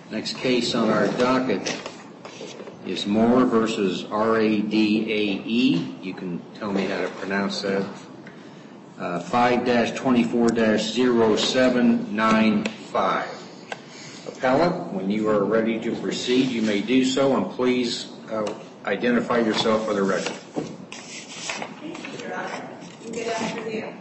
Next case on our docket is Moore versus RADAE. You can tell me how to pronounce that. 5-24-0795. Appellant, when you are ready to proceed, you may do so, and please identify yourself for the record. Thank you, Your Honor. Good afternoon.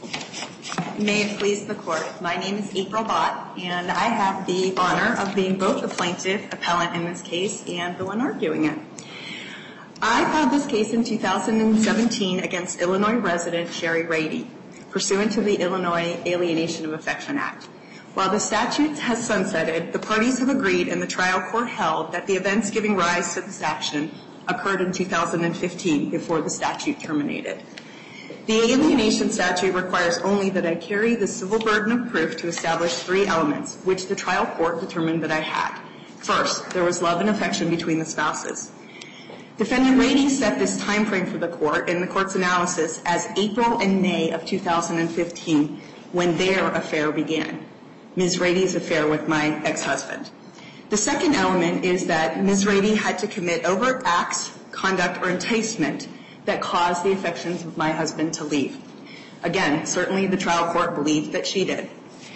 May it please the Court. My name is April Bott, and I have the honor of being both the plaintiff appellant in this case and the one arguing it. I filed this case in 2017 against Illinois resident Sherry Rady, pursuant to the Illinois Alienation of Affection Act. While the statute has sunsetted, the parties have agreed and the trial court held that the events giving rise to this action occurred in 2015 before the statute terminated. The alienation statute requires only that I carry the civil burden of proof to establish three elements, which the trial court determined that I had. First, there was love and affection between the spouses. Defendant Rady set this time frame for the court in the court's analysis as April and May of 2015, when their affair began, Ms. Rady's affair with my ex-husband. The second element is that Ms. Rady had to commit overt acts, conduct, or enticement that caused the affections of my husband to leave. Again, certainly the trial court believed that she did.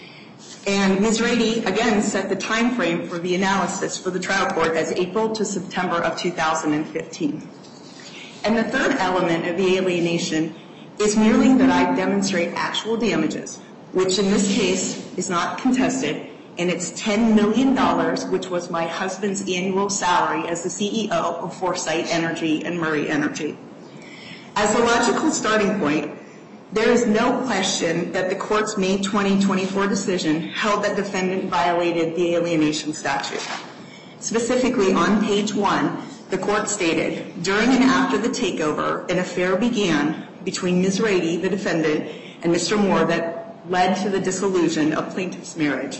And Ms. Rady, again, set the time frame for the analysis for the trial court as April to September of 2015. And the third element of the alienation is merely that I demonstrate actual damages, which in this case is not contested, and it's $10 million, which was my husband's annual salary as the CEO of Foresight Energy and Murray Energy. As a logical starting point, there is no question that the court's May 2024 decision held that defendant violated the alienation statute. Specifically, on page 1, the court stated, during and after the takeover, an affair began between Ms. Rady, the defendant, and Mr. Moore that led to the dissolution of plaintiff's marriage.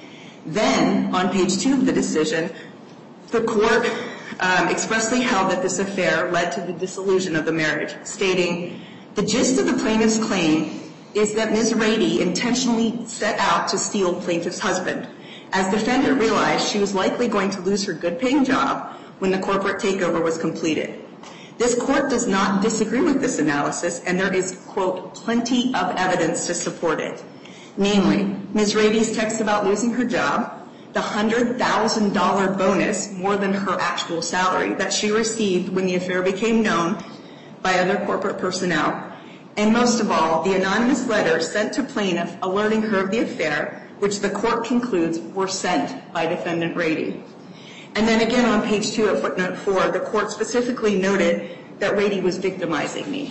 Then, on page 2 of the decision, the court expressly held that this affair led to the dissolution of the marriage, stating, the gist of the plaintiff's claim is that Ms. Rady intentionally set out to steal plaintiff's husband. As defendant realized, she was likely going to lose her good-paying job when the corporate takeover was completed. This court does not disagree with this analysis, and there is, quote, plenty of evidence to support it. Namely, Ms. Rady's text about losing her job, the $100,000 bonus, more than her actual salary, that she received when the affair became known by other corporate personnel, and most of all, the anonymous letters sent to plaintiff alerting her of the affair, which the court concludes were sent by defendant Rady. And then again on page 2 of footnote 4, the court specifically noted that Rady was victimizing me.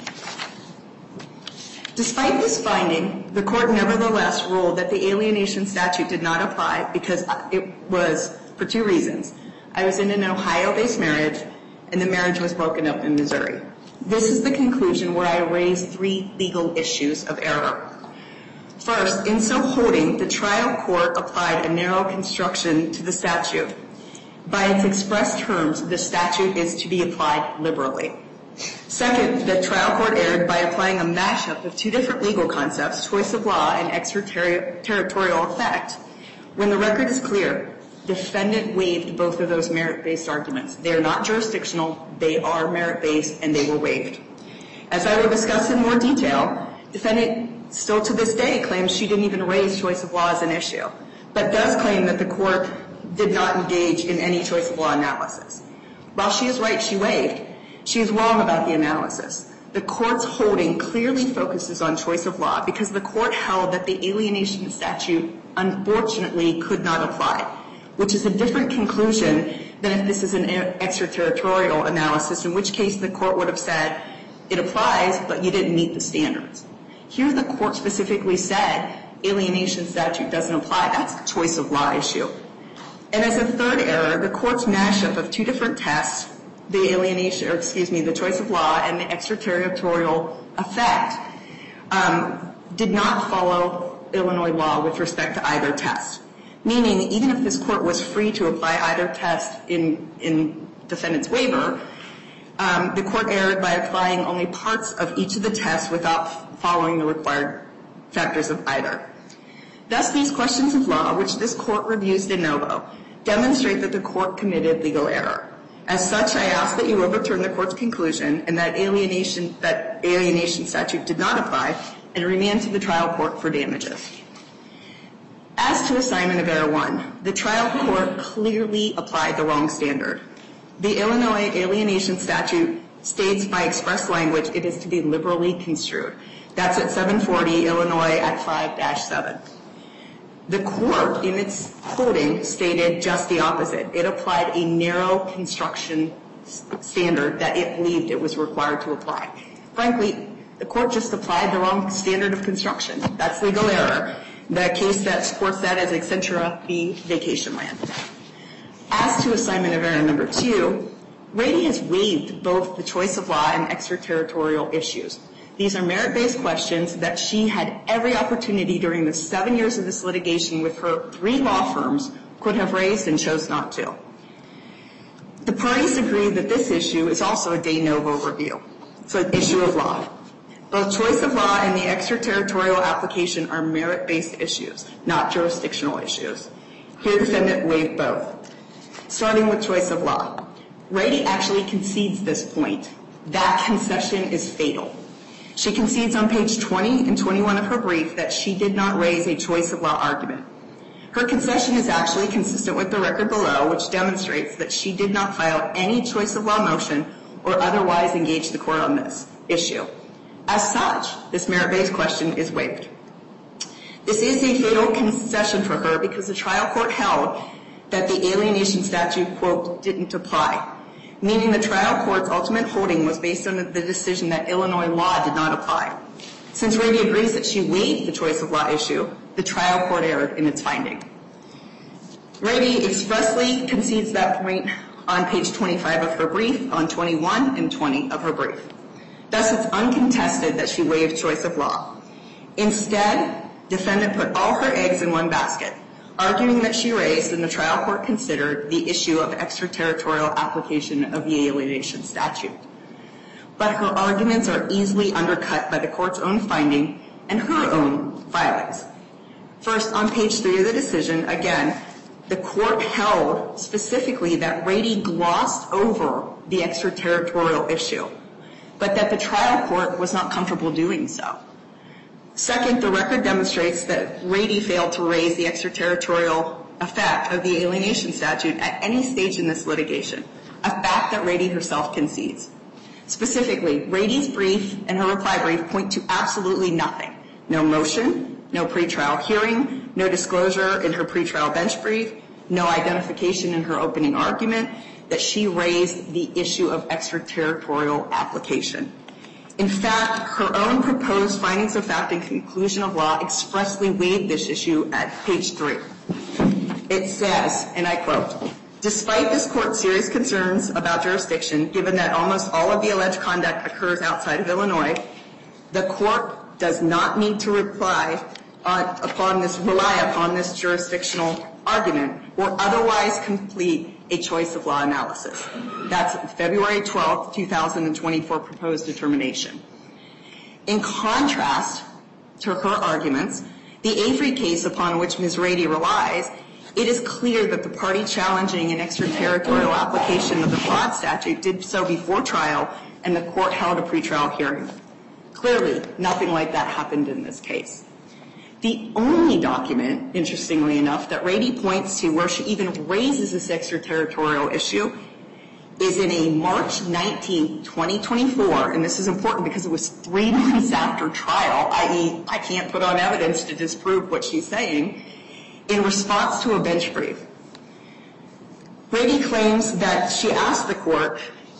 Despite this finding, the court nevertheless ruled that the alienation statute did not apply because it was for two reasons. I was in an Ohio-based marriage, and the marriage was broken up in Missouri. This is the conclusion where I raised three legal issues of error. First, in so holding, the trial court applied a narrow construction to the statute. By its express terms, the statute is to be applied liberally. Second, the trial court erred by applying a mashup of two different legal concepts, choice of law and extraterritorial effect. When the record is clear, defendant waived both of those merit-based arguments. They are not jurisdictional, they are merit-based, and they were waived. As I will discuss in more detail, defendant still to this day claims she didn't even raise choice of law as an issue, but does claim that the court did not engage in any choice of law analysis. While she is right, she waived. She is wrong about the analysis. The court's holding clearly focuses on choice of law because the court held that the alienation statute unfortunately could not apply, which is a different conclusion than if this is an extraterritorial analysis, in which case the court would have said, it applies, but you didn't meet the standards. Here the court specifically said, alienation statute doesn't apply. That's a choice of law issue. And as a third error, the court's mashup of two different tests, the choice of law and the extraterritorial effect, did not follow Illinois law with respect to either test. Meaning, even if this court was free to apply either test in defendant's waiver, the court erred by applying only parts of each of the tests without following the required factors of either. Thus, these questions of law, which this court reviews de novo, demonstrate that the court committed legal error. As such, I ask that you overturn the court's conclusion and that alienation statute did not apply and remand to the trial court for damages. As to assignment of error 1, the trial court clearly applied the wrong standard. The Illinois alienation statute states by express language it is to be liberally construed. That's at 740 Illinois at 5-7. The court, in its quoting, stated just the opposite. It applied a narrow construction standard that it believed it was required to apply. Frankly, the court just applied the wrong standard of construction. That's legal error. The case that supports that is Accentura v. Vacation Land. As to assignment of error number 2, Rady has waived both the choice of law and extraterritorial issues. These are merit-based questions that she had every opportunity during the 7 years of this litigation with her 3 law firms could have raised and chose not to. The parties agree that this issue is also a de novo review. It's an issue of law. Both choice of law and the extraterritorial application are merit-based issues, not jurisdictional issues. Here, defendant waived both. Starting with choice of law. Rady actually concedes this point. That concession is fatal. She concedes on page 20 and 21 of her brief that she did not raise a choice of law argument. Her concession is actually consistent with the record below, which demonstrates that she did not file any choice of law motion or otherwise engage the court on this issue. As such, this merit-based question is waived. This is a fatal concession for her because the trial court held that the alienation statute, quote, didn't apply, meaning the trial court's ultimate holding was based on the decision that Illinois law did not apply. Since Rady agrees that she waived the choice of law issue, the trial court erred in its finding. Rady expressly concedes that point on page 25 of her brief, on 21 and 20 of her brief. Thus, it's uncontested that she waived choice of law. Instead, defendant put all her eggs in one basket, arguing that she raised and the trial court considered the issue of extraterritorial application of the alienation statute. But her arguments are easily undercut by the court's own finding and her own filings. First, on page 3 of the decision, again, the court held specifically that Rady glossed over the extraterritorial issue, but that the trial court was not comfortable doing so. Second, the record demonstrates that Rady failed to raise the extraterritorial effect of the alienation statute at any stage in this litigation, a fact that Rady herself concedes. Specifically, Rady's brief and her reply brief point to absolutely nothing. No motion, no pretrial hearing, no disclosure in her pretrial bench brief, no identification in her opening argument that she raised the issue of extraterritorial application. In fact, her own proposed findings of fact and conclusion of law expressly waived this issue at page 3. It says, and I quote, "Despite this court's serious concerns about jurisdiction, given that almost all of the alleged conduct occurs outside of Illinois, the court does not need to rely upon this jurisdictional argument or otherwise complete a choice of law analysis." That's February 12, 2024 proposed determination. In contrast to her arguments, the Avery case upon which Ms. Rady relies, it is clear that the party challenging an extraterritorial application of the fraud statute did so before trial and the court held a pretrial hearing. Clearly, nothing like that happened in this case. The only document, interestingly enough, that Rady points to where she even raises this extraterritorial issue is in a March 19, 2024, and this is important because it was 3 months after trial, i.e., I can't put on evidence to disprove what she's saying, in response to a bench brief. Rady claims that she asked the court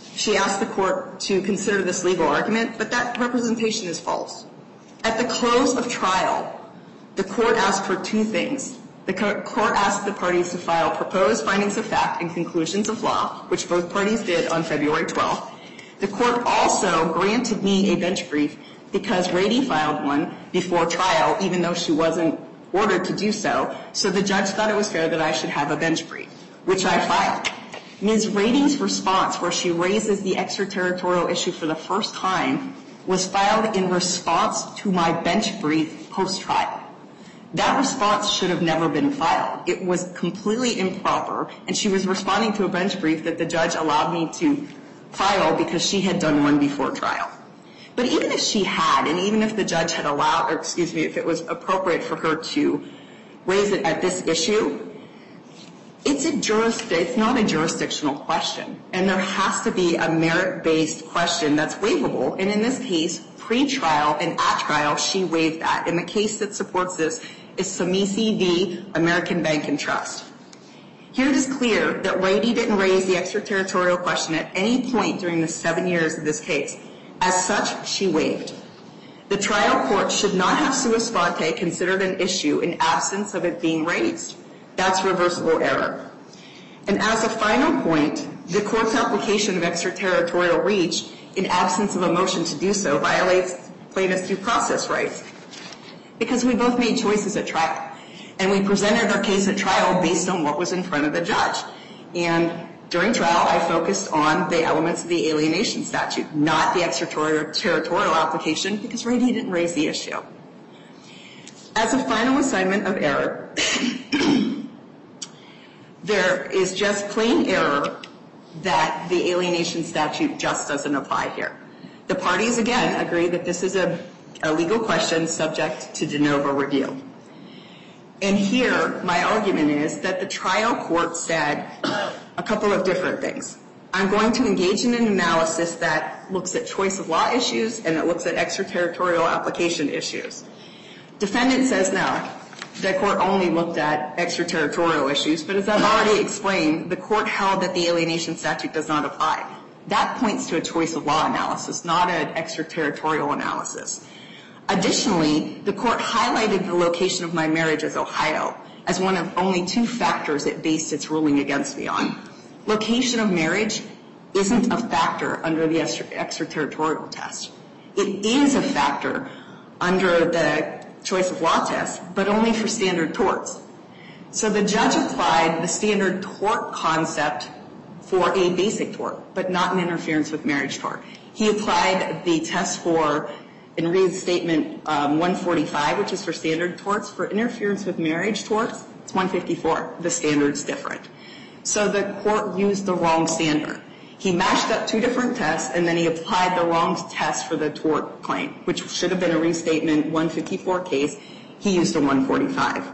to consider this legal argument, but that representation is false. At the close of trial, the court asked for 2 things. The court asked the parties to file proposed findings of fact and conclusions of law, which both parties did on February 12th. The court also granted me a bench brief because Rady filed one before trial, even though she wasn't ordered to do so. So the judge thought it was fair that I should have a bench brief, which I filed. Ms. Rady's response, where she raises the extraterritorial issue for the first time, was filed in response to my bench brief post-trial. That response should have never been filed. It was completely improper, and she was responding to a bench brief that the judge allowed me to file because she had done one before trial. But even if she had, and even if the judge had allowed, or excuse me, if it was appropriate for her to raise it at this issue, it's not a jurisdictional question, and there has to be a merit-based question that's waivable. And in this case, pre-trial and at trial, she waived that. And the case that supports this is Samisi v. American Bank and Trust. Here it is clear that Rady didn't raise the extraterritorial question at any point during the 7 years of this case. As such, she waived. The trial court should not have sua sponte considered an issue in absence of it being raised. That's reversible error. And as a final point, the court's application of extraterritorial reach in absence of a motion to do so violates plaintiff's due process rights. Because we both made choices at trial, and we presented our case at trial based on what was in front of the judge. And during trial, I focused on the elements of the alienation statute, not the extraterritorial application, because Rady didn't raise the issue. As a final assignment of error, there is just plain error that the alienation statute just doesn't apply here. The parties, again, agree that this is a legal question subject to de novo review. And here, my argument is that the trial court said a couple of different things. I'm going to engage in an analysis that looks at choice of law issues and that looks at extraterritorial application issues. Defendant says no. The court only looked at extraterritorial issues, but as I've already explained, the court held that the alienation statute does not apply. That points to a choice of law analysis, not an extraterritorial analysis. Additionally, the court highlighted the location of my marriage as Ohio as one of only 2 factors it based its ruling against me on. Location of marriage isn't a factor under the extraterritorial test. It is a factor under the choice of law test, but only for standard torts. So the judge applied the standard tort concept for a basic tort, but not an interference with marriage tort. He applied the test for, in Reed's statement, 145, which is for standard torts. For interference with marriage torts, it's 154. The standard's different. So the court used the wrong standard. He mashed up 2 different tests, and then he applied the wrong test for the tort claim, which should have been a restatement 154 case. He used a 145.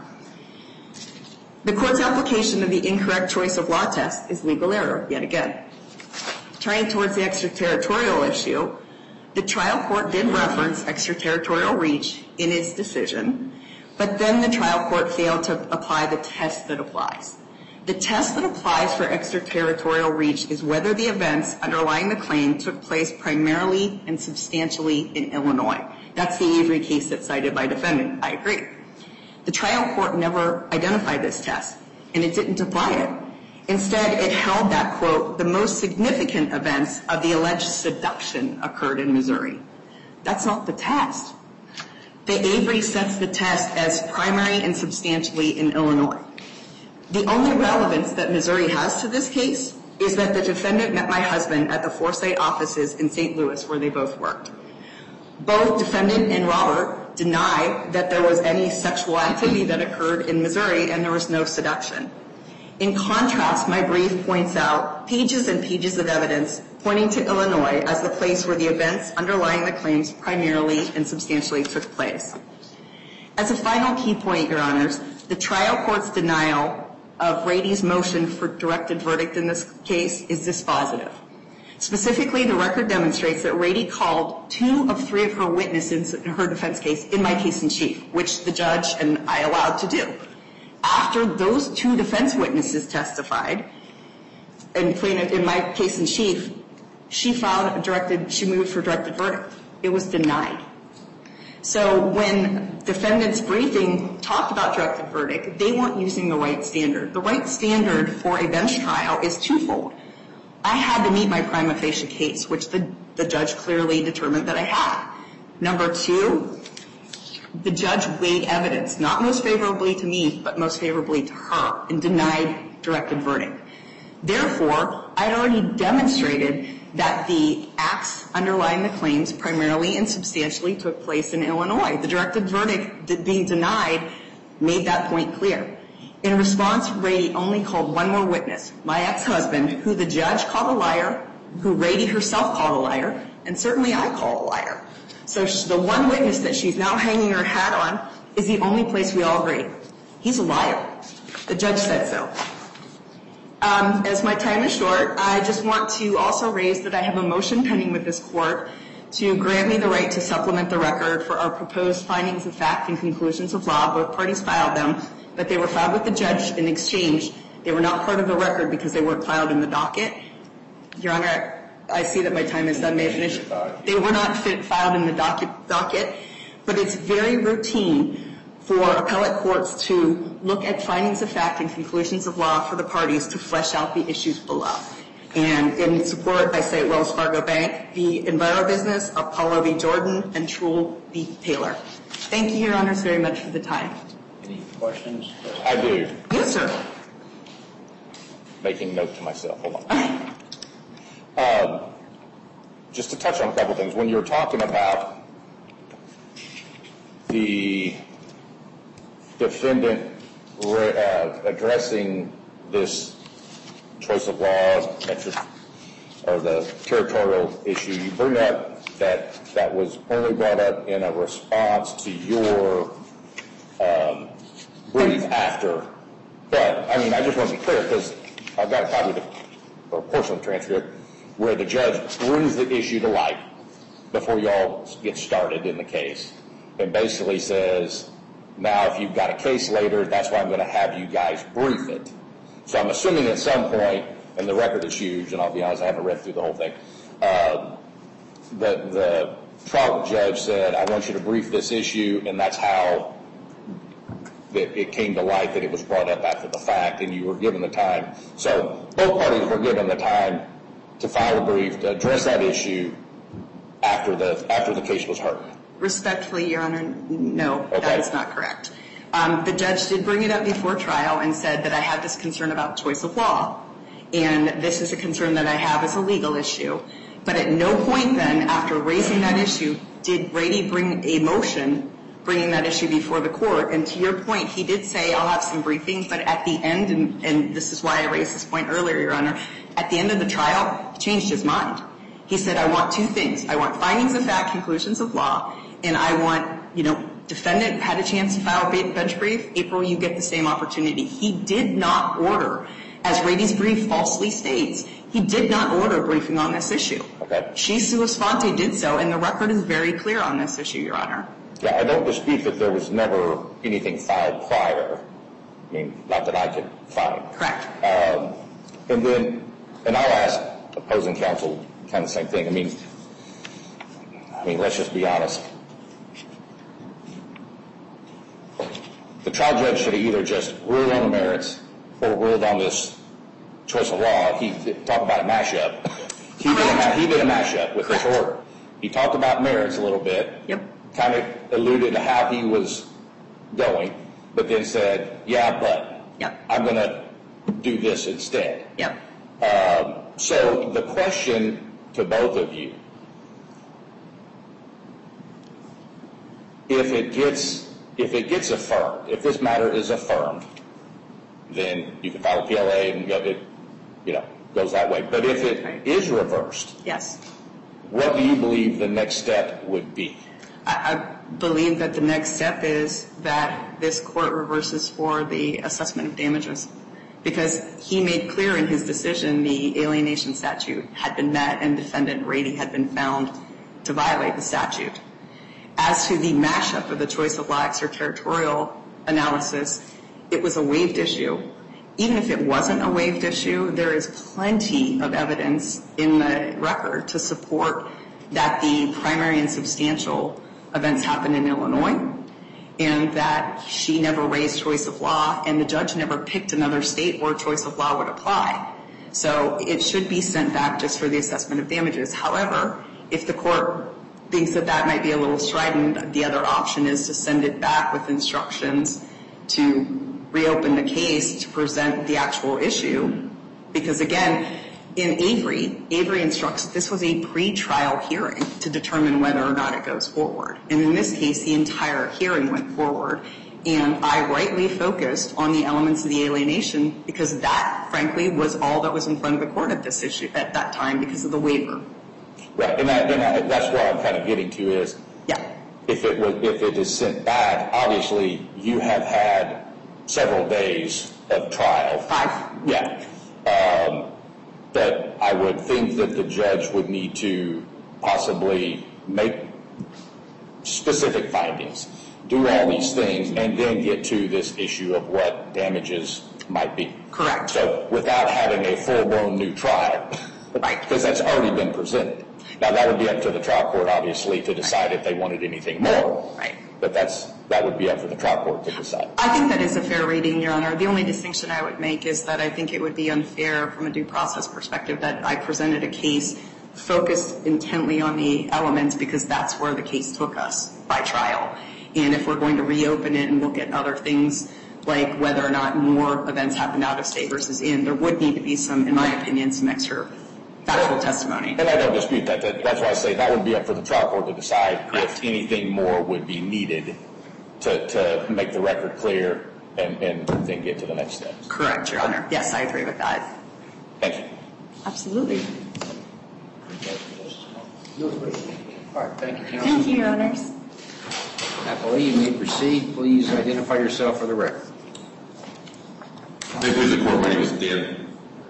The court's application of the incorrect choice of law test is legal error, yet again. Turning towards the extraterritorial issue, the trial court did reference extraterritorial reach in its decision, but then the trial court failed to apply the test that applies. The test that applies for extraterritorial reach is whether the events underlying the claim took place primarily and substantially in Illinois. That's the Avery case that's cited by defendant. I agree. The trial court never identified this test, and it didn't apply it. Instead, it held that, quote, the most significant events of the alleged seduction occurred in Missouri. That's not the test. The Avery sets the test as primary and substantially in Illinois. The only relevance that Missouri has to this case is that the defendant met my husband at the Foresight offices in St. Louis where they both worked. Both defendant and Robert deny that there was any sexual activity that occurred in Missouri and there was no seduction. In contrast, my brief points out pages and pages of evidence pointing to Illinois as the place where the events underlying the claims primarily and substantially took place. As a final key point, Your Honors, the trial court's denial of Rady's motion for directed verdict in this case is dispositive. Specifically, the record demonstrates that Rady called 2 of 3 of her witnesses in her defense case in my case in chief, which the judge and I allowed to do. After those 2 defense witnesses testified, in my case in chief, she moved for directed verdict. It was denied. So when defendant's briefing talked about directed verdict, they weren't using the right standard. The right standard for a bench trial is twofold. I had to meet my prima facie case, which the judge clearly determined that I had. Number 2, the judge weighed evidence, not most favorably to me, but most favorably to her, and denied directed verdict. Therefore, I'd already demonstrated that the acts underlying the claims primarily and substantially took place in Illinois. The directed verdict being denied made that point clear. In response, Rady only called one more witness, my ex-husband, who the judge called a liar, who Rady herself called a liar, and certainly I call a liar. So the one witness that she's now hanging her hat on is the only place we all agree. He's a liar. The judge said so. As my time is short, I just want to also raise that I have a motion pending with this court to grant me the right to supplement the record for our proposed findings of fact and conclusions of law. Both parties filed them, but they were filed with the judge in exchange. They were not part of the record because they weren't filed in the docket. Your Honor, I see that my time is done. May I finish? They were not filed in the docket, but it's very routine for appellate courts to look at findings of fact and conclusions of law for the parties to flesh out the issues below. And in support, I say Wells Fargo Bank, the Enviro Business, Apollo v. Jordan, and Truhl v. Taylor. Thank you, Your Honors, very much for the time. Any questions? I do. Yes, sir. Making note to myself. Hold on. Just to touch on a couple things. When you were talking about the defendant addressing this choice of law or the territorial issue, you bring up that was only brought up in a response to your brief after. But, I mean, I just want to be clear because I've got a copy of or a portion of the transcript where the judge brings the issue to light before y'all get started in the case and basically says, now if you've got a case later, that's why I'm going to have you guys brief it. So I'm assuming at some point, and the record is huge, and I'll be honest, I haven't read through the whole thing, the trial judge said, I want you to brief this issue, and that's how it came to light that it was brought up after the fact, and you were given the time. So both parties were given the time to file a brief to address that issue after the case was heard. Respectfully, Your Honor, no, okay. That is not correct. The judge did bring it up before trial and said that I have this concern about choice of law, and this is a concern that I have as a legal issue. But at no point then, after raising that issue, did Rady bring a motion bringing that issue before the court. And to your point, he did say, I'll have some briefing, but at the end, and this is why I raised this point earlier, Your Honor, at the end of the trial, he changed his mind. He said, I want two things. I want findings of fact, conclusions of law, and I want, defendant had a chance to file a bench brief. April, you get the same opportunity. He did not order, as Rady's brief falsely states, he did not order a briefing on this issue. Okay. She sua sponte did so, and the record is very clear on this issue, Your Honor. Yeah, I don't dispute that there was never anything filed prior. I mean, not that I could find. Correct. And I'll ask opposing counsel kind of the same thing. I mean, let's just be honest. The trial judge should have either just ruled on the merits or ruled on this choice of law. He talked about a mashup. He did a mashup with this order. He talked about merits a little bit. Yep. Kind of alluded to how he was going, but then said, yeah, but I'm going to do this instead. Yep. So the question to both of you, if it gets affirmed, if this matter is affirmed, then you can file a PLA and it goes that way. But if it is reversed, yes, what do you believe the next step would be? I believe that the next step is that this court reverses for the assessment of damages, because he made clear in his decision the alienation statute had been met and defendant Rady had been found to violate the statute. As to the mashup of the choice of law extraterritorial analysis, it was a waived issue. Even if it wasn't a waived issue, there is plenty of evidence in the record to support that the primary and substantial events happened in Illinois and that she never raised choice of law and the judge never picked another state where choice of law would apply. So it should be sent back just for the assessment of damages. However, if the court thinks that that might be a little strident, the other option is to send it back with instructions to reopen the case to present the actual issue. Because again, in Avery instructs this was a pre-trial hearing to determine whether or not it goes forward. And in this case, the entire hearing went forward. And I rightly focused on the elements of the alienation because that, frankly, was all that was in front of the court at this issue at that time because of the waiver. Right, and that's what I'm kind of getting to is, if it is sent back, obviously you have had several days of trial. 5. Yeah. But I would think that the judge would need to possibly make specific findings, do all these things, and then get to this issue of what damages might be. Correct. So without having a full-blown new trial, right? Because that's already been presented. Now that would be up to the trial court, obviously, to decide if they wanted anything more. Right. But that would be up for the trial court to decide. I think that is a fair reading, Your Honor. The only distinction I would make is that I think it would be unfair from a due process perspective that I presented a case focused intently on the elements because that's where the case took us by trial. And if we're going to reopen it and look at other things like whether or not more events happened out of state versus in, there would need to be some, in my opinion, some extra factual testimony. And I don't dispute that. That's why I say that would be up for the trial court to decide if anything more would be needed to make the record clear and then get to the next steps. Correct, Your Honor. Yes, I agree with that. Thank you. Absolutely. All right, thank you, counsel. Thank you, Your Honors. Appellee, you may proceed. Please identify yourself for the record. May it please the court, my name is Dan.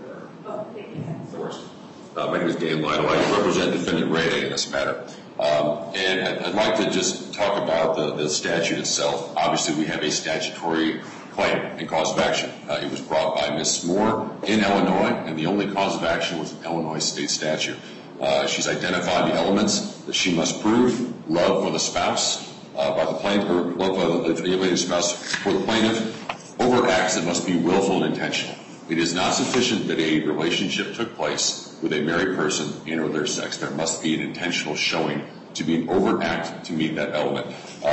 My name is Dan Lytle. I represent Defendant Ray in this matter. And I'd like to just talk about the statute itself. Obviously, we have a statutory claim and cause of action. It was brought by Ms. Moore in Illinois, and the only cause of action was an Illinois state statute. She's identified the elements that she must prove: love for the spouse by the plaintiff, or love for the alienated spouse for the plaintiff, over acts that must be willful and intentional. It is not sufficient that a relationship took place with a married person in or their sex. There must be an intentional showing to be an overt act to meet that element.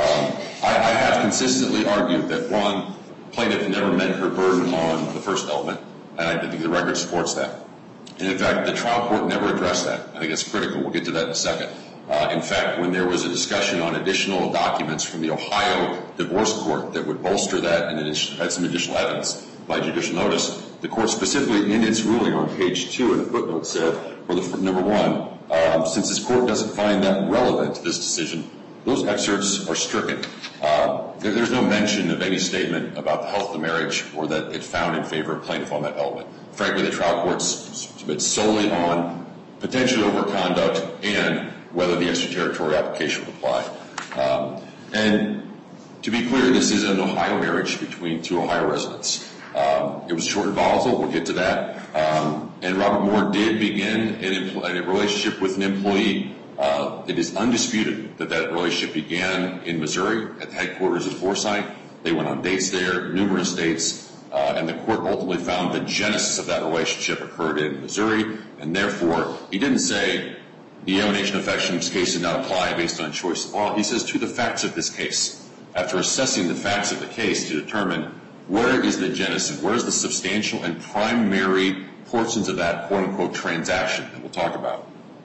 I have consistently argued that, one, plaintiff never met her burden on the first element, and I think the record supports that. And in fact, the trial court never addressed that. I think it's critical. We'll get to that in a second. In fact, when there was a discussion on additional documents from the Ohio divorce court that would bolster that and had some additional evidence by judicial notice, the court specifically in its ruling on page 2 in the footnote said, number one, since this court doesn't find that relevant to this decision, those excerpts are stricken. There's no mention of any statement about the health of the marriage or that it found in favor of plaintiff on that element. Frankly, the trial court's been solely on potential overconduct and whether the extraterritorial application would apply. And to be clear, this is an Ohio marriage between two Ohio residents. It was short and volatile. We'll get to that. And Robert Moore did begin a relationship with an employee. It is undisputed that relationship began in Missouri at the headquarters of Foresight. They went on dates there, numerous dates, and the court ultimately found the genesis of that relationship occurred in Missouri, and therefore he didn't say the alienation of affections case did not apply based on choice of law. He says to the facts of this case. After assessing the facts of the case to determine where is the genesis, where is the substantial and primary portions of that quote-unquote transaction that we'll talk about.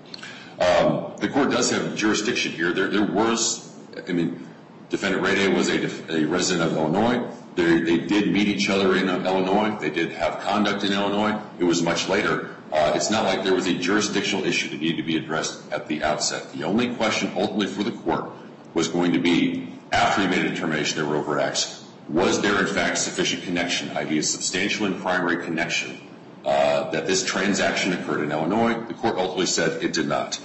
The court does have jurisdiction here. There was, Defendant Ray was a resident of Illinois. They did meet each other in Illinois. They did have conduct in Illinois. It was much later. It's not like there was a jurisdictional issue that needed to be addressed at the outset. The only question ultimately for the court was going to be, after he made a determination there were overt acts, was there in fact sufficient connection, i.e. a substantial and primary connection, that this transaction occurred in Illinois? The court ultimately said it did not.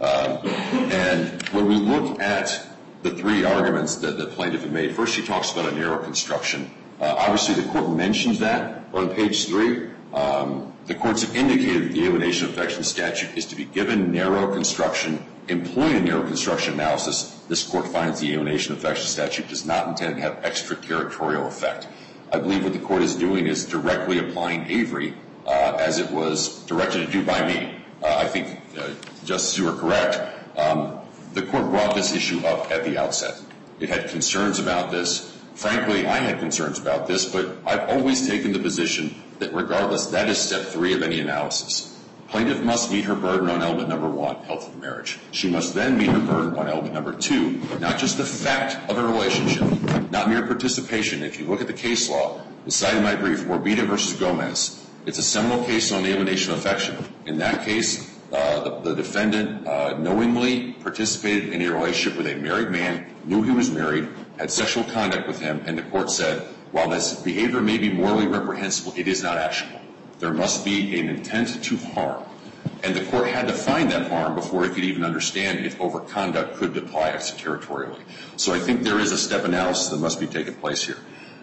And when we look at the three arguments that the plaintiff had made, first she talks about a narrow construction. Obviously the court mentions that on page 3. The courts have indicated that the alienation of affection statute is to be given narrow construction, employing a narrow construction analysis. This court finds the alienation of affection statute does not intend to have extraterritorial effect. I believe what the court is doing is directly applying Avery as it was directed to do by me. I think, Justice, you are correct. The court brought this issue up at the outset. It had concerns about this. Frankly, I had concerns about this, but I've always taken the position that regardless, that is step 3 of any analysis. Plaintiff must meet her burden on element number 1, health of marriage. She must then meet her burden on element number 2, not just the fact of a relationship, not mere participation. If you look at the case law, it's cited in my brief, Morbida versus Gomez. It's a seminal case on alienation of affection. In that case, the defendant knowingly participated in a relationship with a married man, knew he was married, had sexual contact with him, and the court said, while this behavior may be morally reprehensible, it is not actionable. There must be an intent to harm. And the court had to find that harm before it could even understand if overconduct could apply extraterritorially. So I think there is a step analysis that must be taking place here.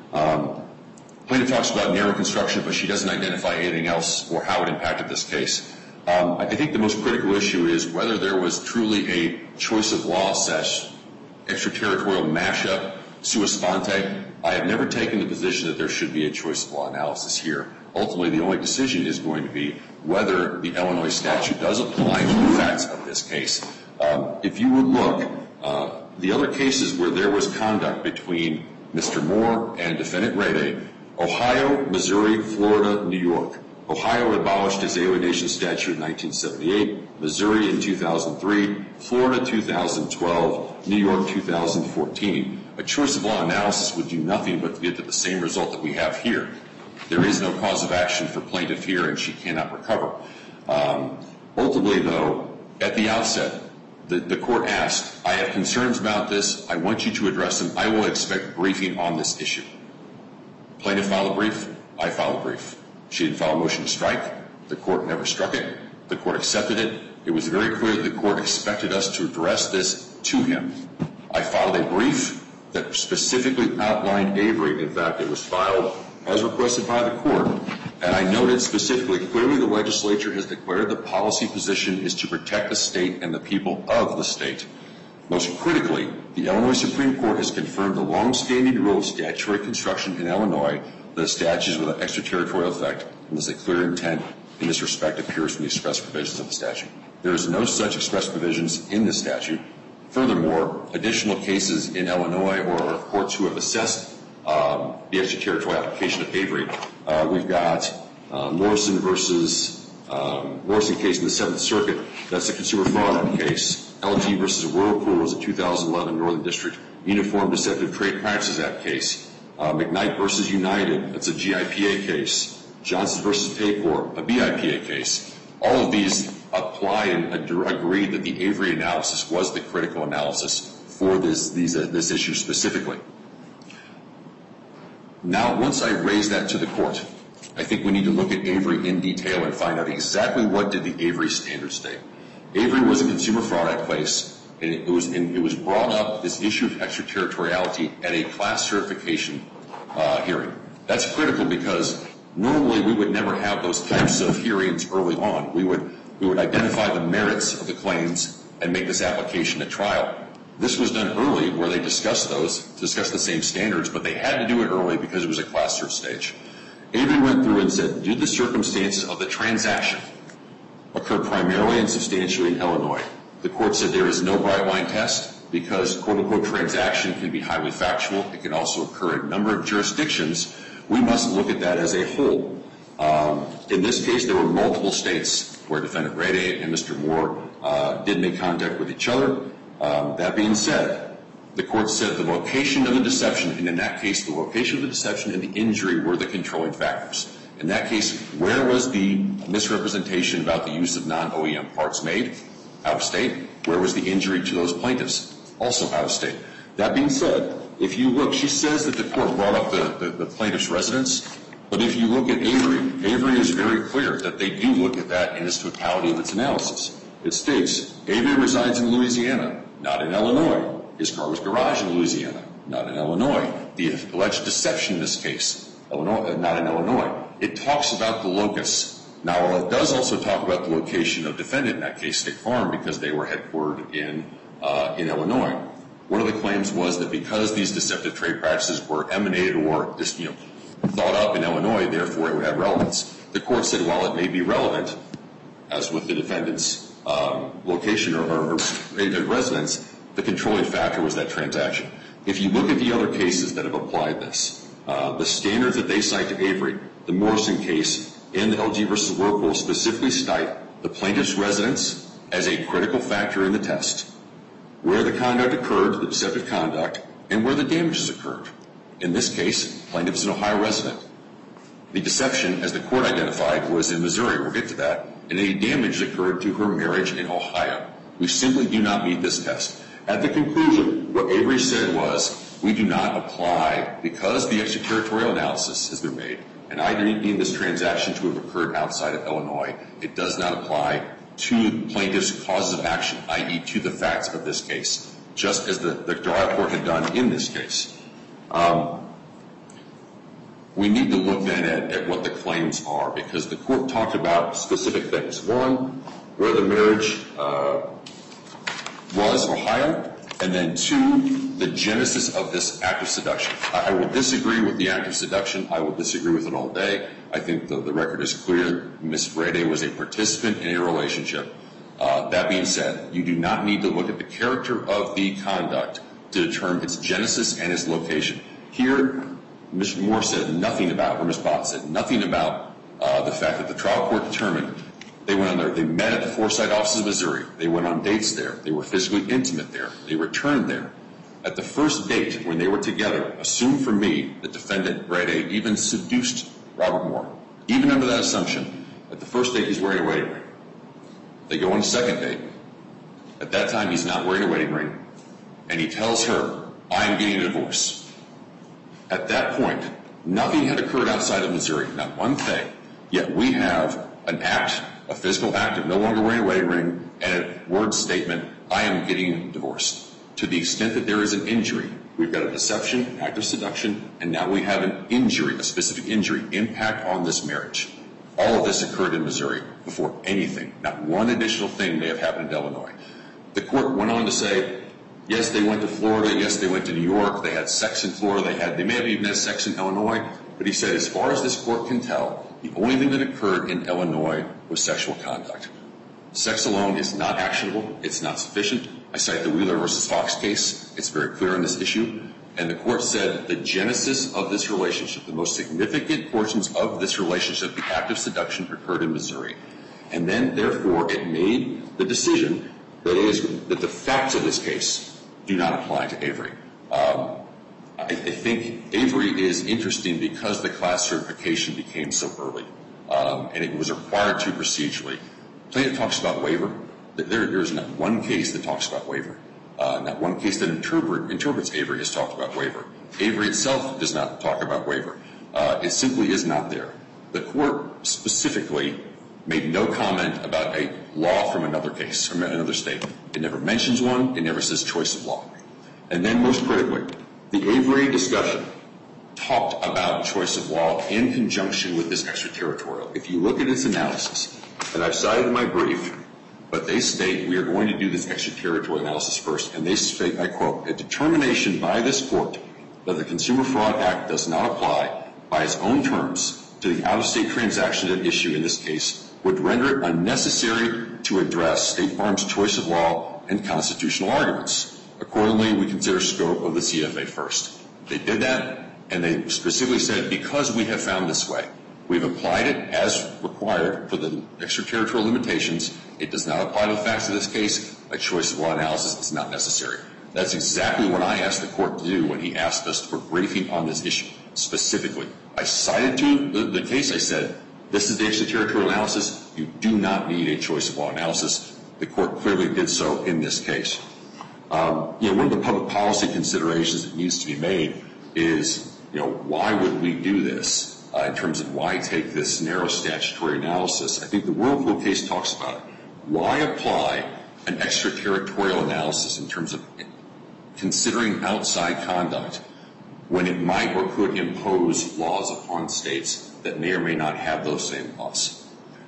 Plaintiff talks about narrow construction, but she doesn't identify anything else or how it impacted this case. I think the most critical issue is whether there was truly a choice of law / extraterritorial mashup, sua sponte. I have never taken the position that there should be a choice of law analysis here. Ultimately, the only decision is going to be whether the Illinois statute does apply to the facts of this case. If you would look, the other cases where there was conduct between Mr. Moore and defendant Rede, Ohio, Missouri, Florida, New York. Ohio abolished its alienation statute in 1978, Missouri in 2003, Florida 2012, New York 2014. A choice of law analysis would do nothing but to get to the same result that we have here. There is no cause of action for plaintiff here, and she cannot recover. Ultimately, though, at the outset, the court asked, I have concerns about this. I want you to address them. I will expect briefing on this issue. Plaintiff filed a brief. I filed a brief. She didn't file a motion to strike. The court never struck it. The court accepted it. It was very clear that the court expected us to address this to him. I filed a brief that specifically outlined Avery. In fact, it was filed as requested by the court. And I noted specifically, clearly the legislature has declared the policy position is to protect the state and the people of the state. Most critically, the Illinois Supreme Court has confirmed the long-standing rule of statutory construction in Illinois that statutes with an extraterritorial effect, and there's a clear intent in this respect appears from the express provisions of the statute. There is no such express provisions in the statute. Furthermore, additional cases in Illinois or courts who have assessed the extraterritorial application of Avery. We've got Morrison versus Morrison case in the Seventh Circuit. That's a consumer fraud act case. LG versus Whirlpool was a 2011 Northern District Uniform Deceptive Trade Practices Act case. McKnight versus United, that's a GIPA case. Johnson versus Paycor, a BIPA case. All of these apply and agree that the Avery analysis was the critical analysis for this issue specifically. Now, once I raise that to the court, I think we need to look at Avery in detail and find out exactly what did the Avery standards state. Avery was a consumer fraud act case, and it was brought up, this issue of extraterritoriality, at a class certification hearing. That's critical because normally we would never have those types of hearings early on. We would identify the merits of the claims and make this application at trial. This was done early where they discussed the same standards, but they had to do it early because it was a class cert stage. Avery went through and said, did the circumstances of the transaction occur primarily and substantially in Illinois? The court said there is no bright line test because quote-unquote transaction can be highly factual. It can also occur in a number of jurisdictions. We must look at that as a whole. In this case, there were multiple states where Defendant Rede and Mr. Moore did make contact with each other. That being said, the court said the location of the deception, and in that case, the location of the deception and the injury were the controlling factors. In that case, where was the misrepresentation about the use of non-OEM parts made? Out of state. Where was the injury to those plaintiffs? Also out of state. That being said, if you look, she says that the court brought up the plaintiff's residence, but if you look at Avery is very clear that they do look at that in its totality of its analysis. It states, Avery resides in Louisiana, not in Illinois. His car was garaged in Louisiana, not in Illinois. The alleged deception in this case, Illinois, not in Illinois. It talks about the locus. Now, it does also talk about the location of defendant, in that case, State Farm, because they were headquartered in Illinois. One of the claims was that because these deceptive trade practices were emanated or thought up in Illinois, therefore it would have relevance. The court said, while it may be relevant, as with the defendant's location or residence, the controlling factor was that transaction. If you look at the other cases that have applied this, the standards that they cite to Avery, the Morrison case and the LG versus Whirlpool specifically state the plaintiff's residence as a critical factor in the test, where the conduct occurred, the deceptive conduct, and where the damages occurred. In this case, plaintiff is an Ohio resident. The deception, as the court identified, was in Missouri. We'll get to that. And any damage occurred to her marriage in Ohio. We simply do not meet this test. At the conclusion, what Avery said was, we do not apply, because the extraterritorial analysis has been made, and I deem this transaction to have occurred outside of Illinois, it does not apply to the plaintiff's causes of action, i.e. to the facts of this case, just as the trial court had done in this case. We need to look then at what the claims are, because the court talked about specific things. One, where the marriage was, Ohio, and then two, the genesis of this act of seduction. I will disagree with the act of seduction. I will disagree with it all day. I think the record is clear. Ms. Brady was a participant in a relationship. That being said, you do not need to look at the character of the conduct to determine its genesis and its location. Here, Ms. Moore said nothing about, or Ms. Bott said nothing about the fact that the trial court determined they went on there. They met at the Forsyth offices of Missouri. They went on dates there. They were physically intimate there. They returned there. At the first date, when they were together, assume for me that defendant Brady even seduced Robert Moore. Even under that assumption, at the first date he's wearing a wedding ring. They go on a second date. At that time he's not wearing a wedding ring, and he tells her, I am getting a divorce. At that point, nothing had occurred outside of Missouri, not one thing. Yet we have an act, a physical act of no longer wearing a wedding ring, and a word statement, I am getting divorced. To the extent that there is an injury, we've got a deception, an act of seduction, and now we have an injury, a specific injury, impact on this marriage. All of this occurred in Missouri before anything. Not one additional thing may have happened in Illinois. The court went on to say, yes, they went to Florida. Yes, they went to New York. They had sex in Florida. They may have even had sex in Illinois. But he said, as far as this court can tell, the only thing that occurred in Illinois was sexual conduct. Sex alone is not actionable. It's not sufficient. I cite the Wheeler v. Fox case. It's very clear on this issue. And the court said the genesis of this relationship, the most significant portions of this relationship, the act of seduction occurred in Missouri. And then, therefore, it made the decision that the facts of this case do not apply to Avery. I think Avery is interesting because the class certification became so early, and it was required to procedurally. Plaintiff talks about waiver. There is not one case that talks about waiver. Not one case that interprets Avery has talked about waiver. Avery itself does not talk about waiver. It simply is not there. The court specifically made no comment about a law from another case, from another state. It never mentions one. It never says choice of law. And then, most critically, the Avery discussion talked about choice of law in conjunction with this extraterritorial. If you look at its analysis, and I've cited in my brief, but they state we are going to do this extraterritorial analysis first, and they state, I quote, a determination by this court that the Consumer Fraud Act does not apply by its own terms to the out-of-state transaction at issue in this case would render it unnecessary to address State Farm's choice of law and constitutional arguments. Accordingly, we consider scope of the CFA first. They did that, and they specifically said, because we have found this way, we've applied it as required for the extraterritorial limitations. It does not apply to the facts of this case. A choice of law analysis is not necessary. That's exactly what I asked the court to do when he asked us for briefing on this issue, specifically. I cited to the case. I said, this is the extraterritorial analysis. You do not need a choice of law analysis. The court clearly did so in this case. One of the public policy considerations that needs to be made is, why would we do this in terms of why take this narrow statutory analysis? I think the Whirlpool case talks about it. Why apply an extraterritorial analysis in terms of considering outside conduct when it might or could impose laws upon states that may or may not have those same laws?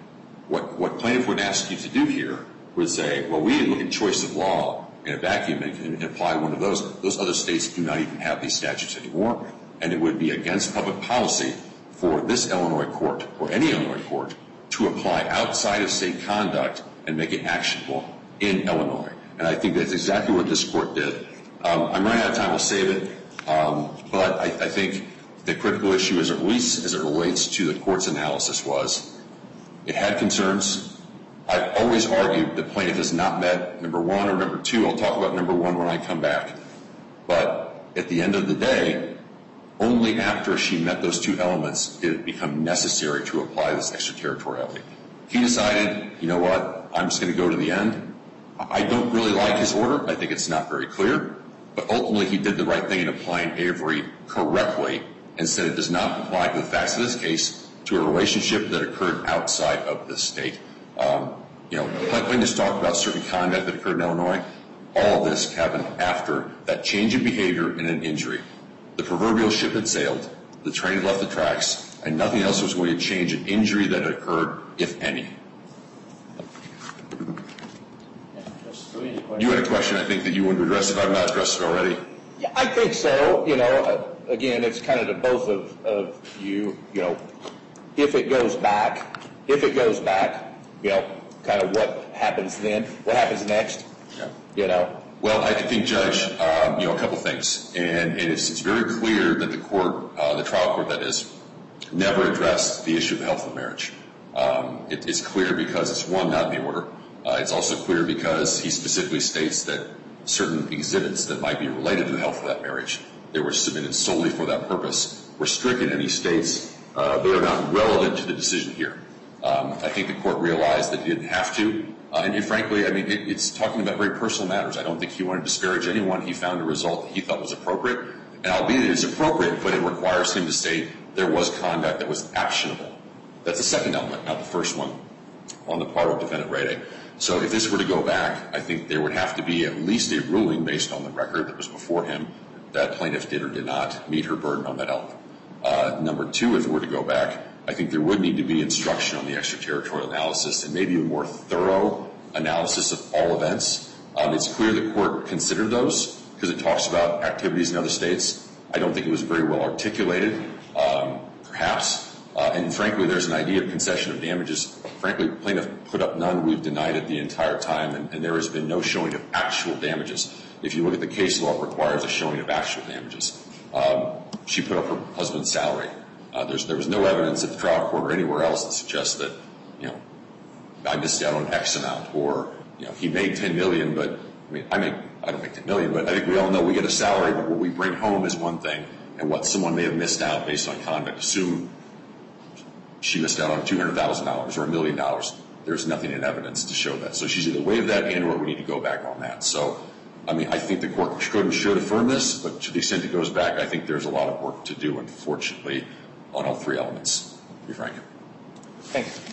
What plaintiff would ask you to do here would say, well, we didn't look at choice of law in a vacuum and apply one of those. Those other states do not even have these statutes anymore, and it would be against public policy for this Illinois court or any Illinois court to apply outside of state conduct and make it actionable in Illinois. And I think that's exactly what this court did. I'm running out of time. I'll save it. But I think the critical issue, at least as it relates to the court's analysis, was it had concerns. I've always argued the plaintiff has not met number one or number two. I'll talk about number one when I come back. But at the end of the day, only after she met those two elements did it become necessary to apply this extraterritoriality. He decided, you know what, I'm just going to go to the end. I don't really like his order. I think it's not very clear. But ultimately, he did the right thing in applying Avery correctly and said it does not apply to the facts of this case to a relationship that occurred outside of this state. Plaintiffs talked about certain conduct that occurred in Illinois. All of this happened after that change in behavior and an injury. The proverbial ship had sailed, the train had left the tracks, and nothing else was going to change an injury that had occurred, if any. You had a question, I think, that you wanted to address if I've not addressed it already. Yeah, I think so. Again, it's kind of to both of you. If it goes back, kind of what happens then, what happens next. Yeah. Well, I think, Judge, a couple things. And it's very clear that the trial court, that is, never addressed the issue of the health of marriage. It's clear because it's, one, not in the order. It's also clear because he specifically states that certain exhibits that might be related to the health of that marriage, they were submitted solely for that purpose, were stricken, and he states they are not relevant to the decision here. I think the court realized that he didn't have to. And frankly, it's talking about very personal matters. I don't think he wanted to disparage anyone. He found a result that he thought was appropriate. And albeit it is appropriate, but it requires him to say there was conduct that was actionable. That's the second element, not the first one, on the part of Defendant Rade. So if this were to go back, I think there would have to be at least a ruling based on the record that was before him that plaintiff did or did not meet her burden on that element. Number two, if it were to go back, I think there would need to be instruction on the extraterritorial analysis and maybe a more thorough analysis of all events. It's clear the court considered those because it talks about activities in other states. I don't think it was very well articulated, perhaps. And frankly, there's an idea of concession of damages. Frankly, plaintiff put up none. We've denied it the entire time, and there has been no showing of actual damages. If you look at the case law, it requires a showing of actual damages. She put up her husband's salary. There was no evidence at the trial court or anywhere else that suggests that, I missed out on X amount, or, he made $10 million, but, I don't make $10 million, but I think we all know we get a salary, but what we bring home is one thing, and what someone may have missed out based on conduct. Assume she missed out on $200,000 or $1 million. There's nothing in evidence to show that. So she's either waived that and/or we need to go back on that. So, I think the court could and should affirm this, but to the extent it goes back, I think there's a lot of work to do, unfortunately, on all three elements, to be frank. Thank you.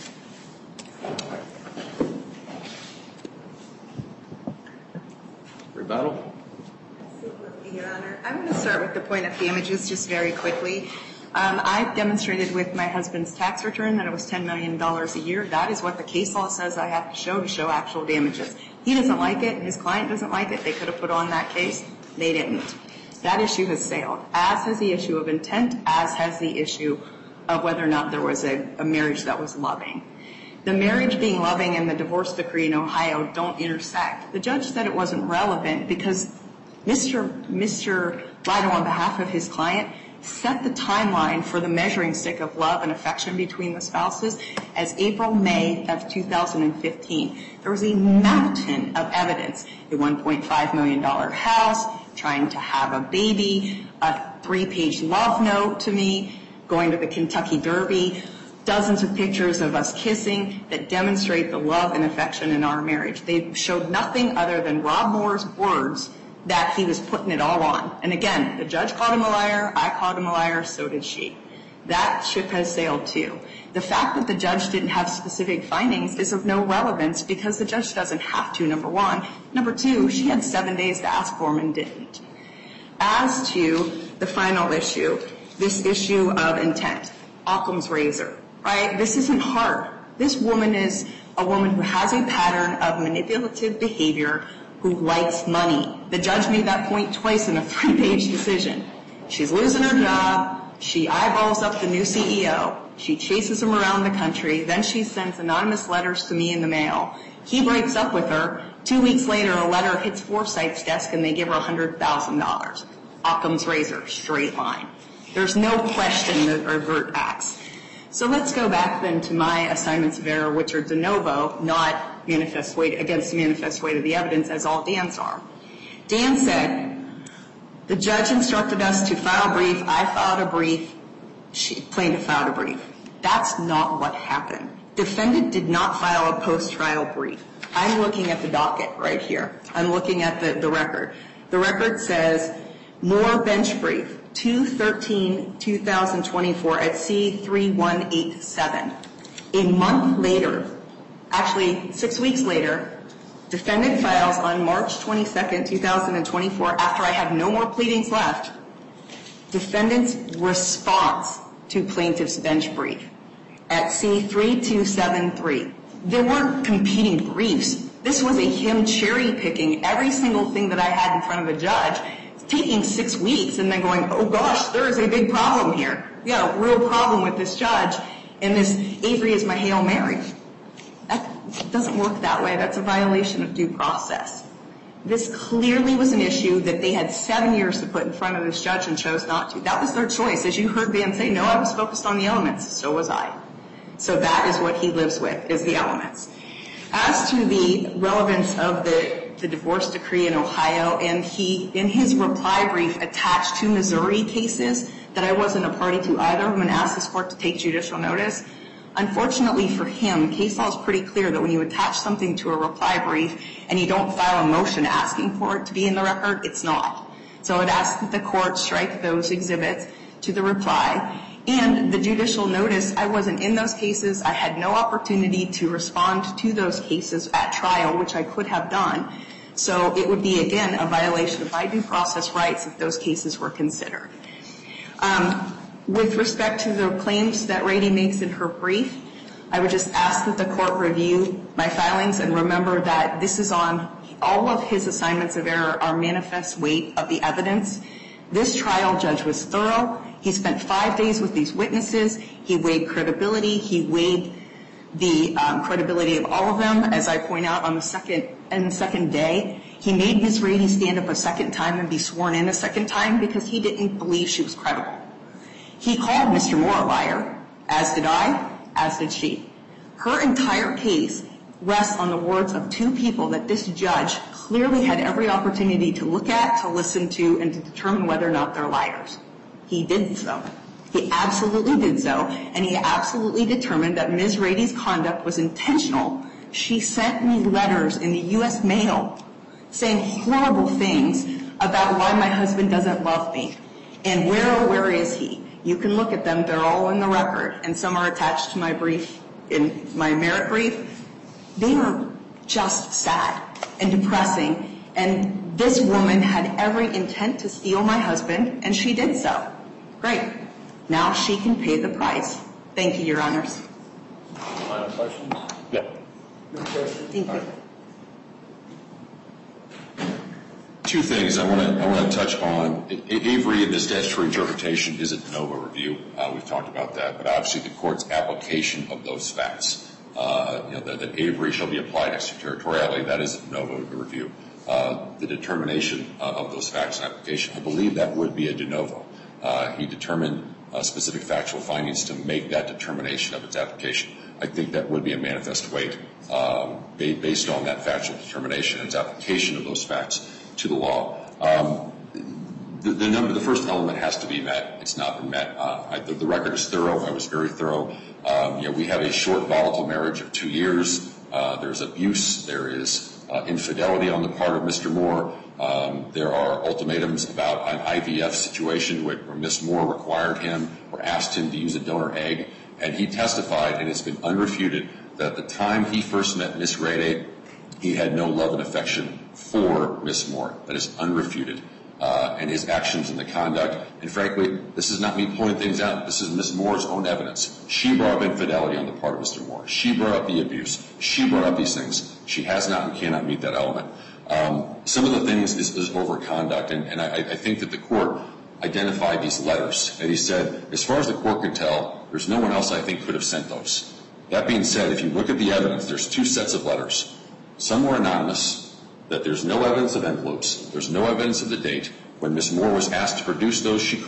Rebuttal? Your Honor, I'm going to start with the point of damages just very quickly. I've demonstrated with my husband's tax return that it was $10 million a year. That is what the case law says I have to show actual damages. He doesn't like it. His client doesn't like it. They could have put on that case. They didn't. That issue has sailed, as has the issue of intent, as has the issue of whether or not there was a marriage that was loving. The marriage being loving and the divorce decree in Ohio don't intersect. The judge said it wasn't relevant because Mr. Lido, on behalf of his client, set the timeline for the measuring stick of love and affection between the spouses as April, May of 2015. There was a mountain of evidence, a $1.5 million house, trying to have a baby, a 3-page love note to me, going to the Kentucky Derby, dozens of pictures of us kissing that demonstrate the love and affection in our marriage. They showed nothing other than Rob Moore's words that he was putting it all on. And again, the judge called him a liar, I called him a liar, so did she. That ship has sailed too. The fact that the judge didn't have specific findings is of no relevance because the judge doesn't have to, number one. Number two, she had 7 days to ask for him and didn't. As to the final issue, this issue of intent, Occam's razor, right? This isn't hard. This woman is a woman who has a pattern of manipulative behavior, who likes money. The judge made that point twice in a 3-page decision. She's losing her job. She eyeballs up the new CEO. She chases him around the country. Then she sends anonymous letters to me in the mail. He breaks up with her. 2 weeks later, a letter hits Forsyth's desk and they give her $100,000. Occam's razor, straight line. There's no question that Vert acts. So let's go back then to my assignments of error, which are de novo, not manifest weight against the manifest weight of the evidence, as all Dan's are. Dan said, the judge instructed us to file a brief. I filed a brief. Plaintiff filed a brief. That's not what happened. Defendant did not file a post-trial brief. I'm looking at the docket right here. I'm looking at the record. The record says, Moore bench brief, 2/13/2024 at C3187. A month later, actually 6 weeks later, defendant files on March 22nd, 2024, after I have no more pleadings left, defendant's response to plaintiff's bench brief at C3273. There weren't competing briefs. This was him cherry-picking every single thing that I had in front of a judge, taking 6 weeks and then going, oh gosh, there is a big problem here. Yeah, a real problem with this judge, and this Avery is my Hail Mary. That doesn't work that way. That's a violation of due process. This clearly was an issue that they had 7 years to put in front of this judge and chose not to. That was their choice. As you heard Van say, no, I was focused on the elements. So was I. So that is what he lives with, is the elements. As to the relevance of the divorce decree in Ohio, and he, in his reply brief, attached 2 Missouri cases that I wasn't a party to either of them and asked this court to take judicial notice. Unfortunately for him, case law is pretty clear that when you attach something to a reply brief and you don't file a motion asking for it to be in the record, it's not. So I'd ask that the court strike those exhibits to the reply. And the judicial notice, I wasn't in those cases. I had no opportunity to respond to those cases at trial, which I could have done. So it would be, again, a violation of my due process rights if those cases were considered. With respect to the claims that Rady makes in her brief, I would just ask that the court review my filings and remember that this is on all of his assignments of error are manifest weight of the evidence. This trial judge was thorough. He spent 5 days with these witnesses. He weighed credibility. He weighed the credibility of all of them. As I point out, on the second day, he made Ms. Rady stand up a second time and be sworn in a second time because he didn't believe she was credible. He called Mr. Moore a liar, as did I, as did she. Her entire case rests on the words of 2 people that this judge clearly had every opportunity to look at, to listen to, and to determine whether or not they're liars. He did so. He absolutely did so, and he absolutely determined that Ms. Rady's conduct was intentional. She sent me letters in the U.S. mail saying horrible things about why my husband doesn't love me. And where is he? You can look at them. They're all in the record, and some are attached to my brief, in my merit brief. They are just sad and depressing, and this woman had every intent to steal my husband, and she did so. Great. Now she can pay the price. Thank you, Your Honors. Final questions? Yeah. No questions. Thank you. 2 things I want to touch on. Avery, the statutory interpretation is a de novo review. We've talked about that, but obviously the court's application of those facts, that Avery shall be applied extraterritorially, that is a de novo review. The determination of those facts and application, I believe that would be a de novo. He determined specific factual findings to make that determination of its application. I think that would be a manifest weight based on that factual determination and its application of those facts to the law. The first element has to be met. It's not been met. The record is thorough. I was very thorough. We have a short, volatile marriage of 2 years. There's abuse. There is infidelity on the part of Mr. Moore. There are ultimatums about an IVF situation where Ms. Moore required him or asked him to use a donor egg, and he testified, and it's been unrefuted, that at the time he first met Ms. Rady, he had no love and affection for Ms. Moore. That is unrefuted. And his actions and the conduct, and frankly, this is not me pulling things out. This is Ms. Moore's own evidence. She brought up infidelity on the part of Mr. Moore. She brought up the abuse. She brought up these things. She has not and cannot meet that element. Some of the things is over conduct, and I think that the court identified these letters, and he said, as far as the court could tell, there's no one else I think could have sent those. That being said, if you look at the evidence, there's 2 sets of letters. Some were anonymous, that there's no evidence of envelopes. There's no evidence of the date. When Ms. Moore was asked to produce those, she couldn't.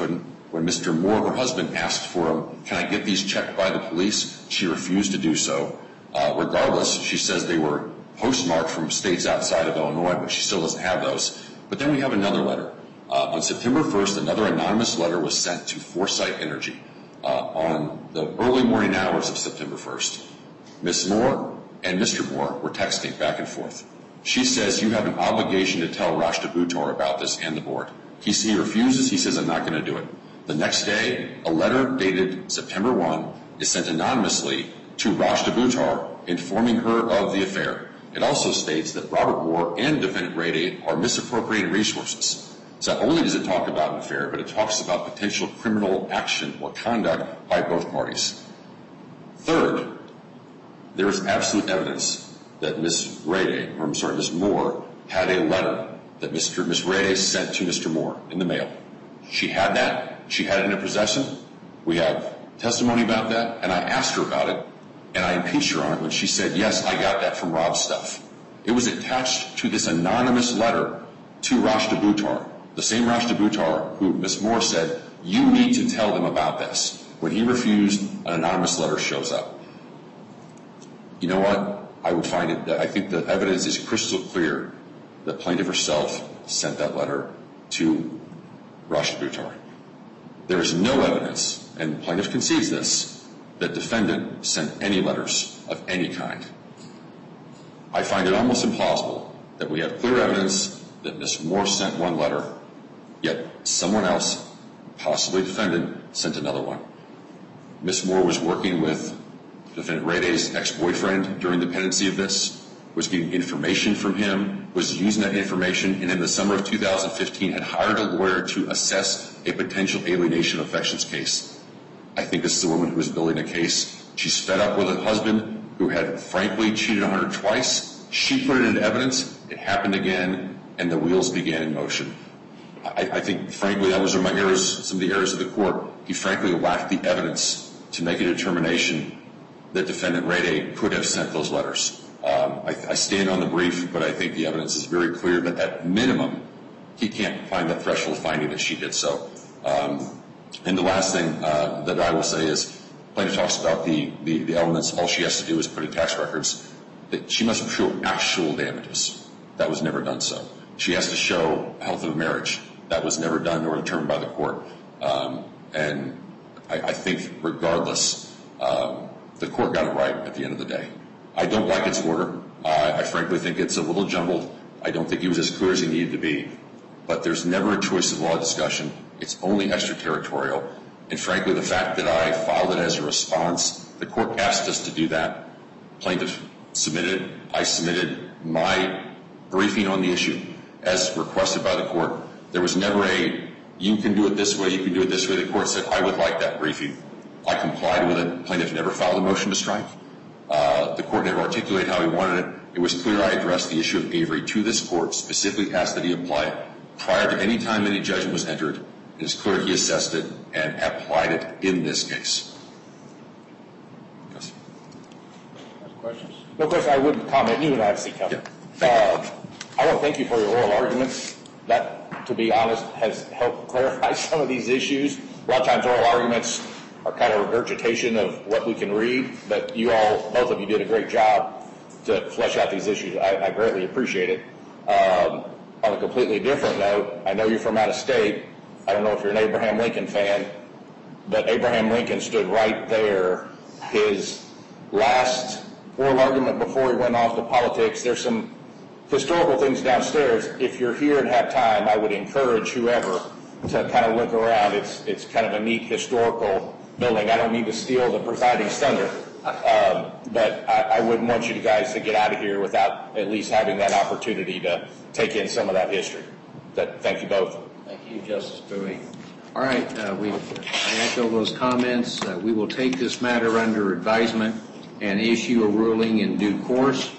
When Mr. Moore, her husband, asked for them, can I get these checked by the police? She refused to do so. Regardless, she says they were postmarked from states outside of Illinois, but she still doesn't have those. But then we have another letter. On September 1st, another anonymous letter was sent to Foresight Energy on the early morning hours of September 1st. Ms. Moore and Mr. Moore were texting back and forth. She says, you have an obligation to tell Rashta Buttar about this and the board. He refuses. He says, I'm not going to do it. The next day, a letter dated September 1 is sent anonymously to Rashta Buttar informing her of the affair. It also states that Robert Moore and Defendant Rady are misappropriating resources. So not only does it talk about an affair, but it talks about potential criminal action or conduct by both parties. Third, there is absolute evidence that Ms. Moore had a letter that Ms. Rady sent to Mr. Moore in the mail. She had that. She had it in her possession. We have testimony about that, and I asked her about it, and I impeached her on it when she said, yes, I got that from Rob's stuff. It was attached to this anonymous letter to Rashta Buttar, the same Rashta Buttar who Ms. Moore said, you need to tell them about this. When he refused, an anonymous letter shows up. You know what? I think the evidence is crystal clear that plaintiff herself sent that letter to Rashta Buttar. There is no evidence, and plaintiff concedes this, that defendant sent any letters of any kind. I find it almost implausible that we have clear evidence that Ms. Moore sent one letter, yet someone else, possibly defendant, sent another one. Ms. Moore was working with Defendant Rady's ex-boyfriend during the pendency of this, was getting information from him, was using that information, and in the summer of 2015 had hired a lawyer to assess a potential alienation of affections case. I think this is a woman who is building a case. She's fed up with a husband who had frankly cheated on her twice. She put it into evidence. It happened again, and the wheels began in motion. I think, frankly, that was some of the errors of the court. He frankly lacked the evidence to make a determination that Defendant Rady could have sent those letters. I stand on the brief, but I think the evidence is very clear that at minimum, he can't find that threshold finding that she did so. And the last thing that I will say is, plaintiff talks about the elements. All she has to do is put in tax records that she must show actual damages. That was never done so. She has to show health of marriage. That was never done nor determined by the court. And I think regardless, the court got it right at the end of the day. I don't like its order. I frankly think it's a little jumbled. I don't think he was as clear as he needed to be. But there's never a choice of law discussion. It's only extraterritorial. And frankly, the fact that I filed it as a response, the court asked us to do that. Plaintiff submitted. I submitted my briefing on the issue as requested by the court. There was never you can do it this way, you can do it this way. The court said, I would like that briefing. I complied with it. Plaintiff never filed a motion to strike. The court never articulated how he wanted it. It was clear I addressed the issue of Avery to this court, specifically asked that he apply it prior to any time any judgment was entered. It is clear he assessed it and applied it in this case. Yes. Questions? No question. I wouldn't comment. You and I have seen coming. Yeah. I want to thank you for your oral arguments. That, to be honest, has helped clarify some of these issues. A lot of times oral arguments are kind of regurgitation of what we can read, but you all, both of you, did a great job to flesh out these issues. I greatly appreciate it. On a completely different note, I know you're from out of state. I don't know if you're an Abraham Lincoln fan, but Abraham Lincoln stood right there. His last oral argument before he went off to politics, there's some historical things downstairs. If you're here and have time, I would encourage whoever to kind of look around. It's kind of a neat historical building. I don't need to steal the presiding's thunder, but I wouldn't want you guys to get out of here without at least having that opportunity to take in some of that history. Thank you both. Thank you, Justice Bowie. All right, I echo those comments. We will take this matter under advisement and issue a ruling in due course.